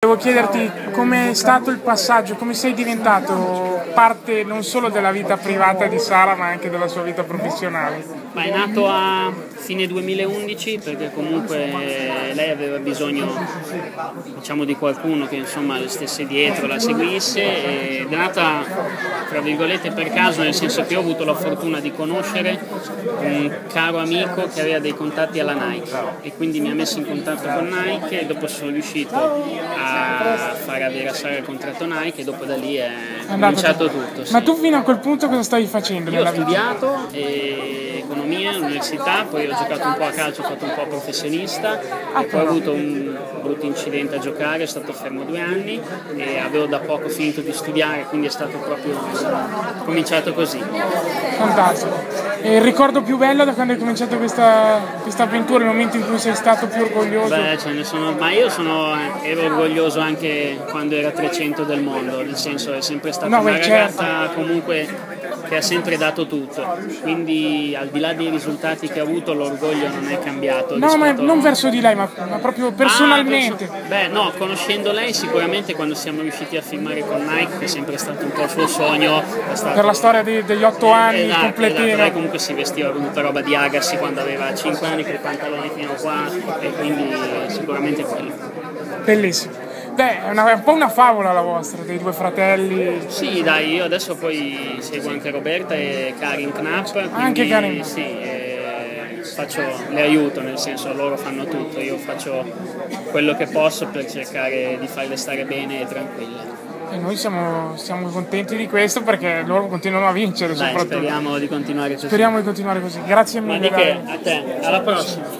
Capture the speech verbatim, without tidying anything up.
volevo chiederti com'è stato il passaggio, come sei diventato parte non solo della vita privata di Sara ma anche della sua vita professionale. Ma è nato a fine duemilaundici perché comunque lei aveva bisogno, diciamo, di qualcuno che insomma le stesse dietro, la seguisse, ed è nata tra virgolette per caso, nel senso che ho avuto la fortuna di conoscere un caro amico che aveva dei contatti alla Nike e quindi mi ha messo in contatto con Nike e dopo sono riuscito a fare avere a Sara il contratto Nike e dopo da lì è cominciato tutto. Sì. Ma tu fino a quel punto cosa stavi facendo? Io ho studiato e economia all'università, poi ho giocato un po' a calcio, ho fatto un po' professionista e poi ho avuto un brutto incidente a giocare, sono stato fermo due anni e avevo da poco finito di studiare, quindi è stato proprio cominciato così. Fantastico. E il ricordo più bello da quando hai cominciato questa, questa avventura, il momento in cui sei stato più orgoglioso? Beh, ce ne sono, ma io sono, ero orgoglioso anche quando era trecento del mondo, nel senso è sempre stata no, una beh, ragazza certo. comunque che ha sempre dato tutto, quindi al di là dei risultati che ha avuto l'orgoglio non è cambiato. No, ma rispetto... non verso di lei, ma, ma proprio personalmente. Ah, perso... Beh, no, conoscendo lei sicuramente quando siamo riusciti a firmare con Nike, che è sempre stato un po' il suo sogno. È stato... Per la storia di, degli otto anni, esatto, completino. Esatto. Lei comunque si vestiva con tutta roba di Agassi quando aveva cinque anni, con i pantaloni fino qua, e quindi sicuramente quello. Bellissimo. Beh, è, una, è un po' una favola la vostra, dei due fratelli. Sì, dai, io adesso poi seguo anche Roberta e Karin Knapp. Quindi, anche Karin? Sì, eh, faccio, le aiuto, nel senso loro fanno tutto, io faccio quello che posso per cercare di farle stare bene e tranquille. E noi siamo, siamo contenti di questo perché loro continuano a vincere. Dai, soprattutto. Speriamo di continuare così. Speriamo di continuare così. Grazie mille. Ma di che? A te, alla prossima.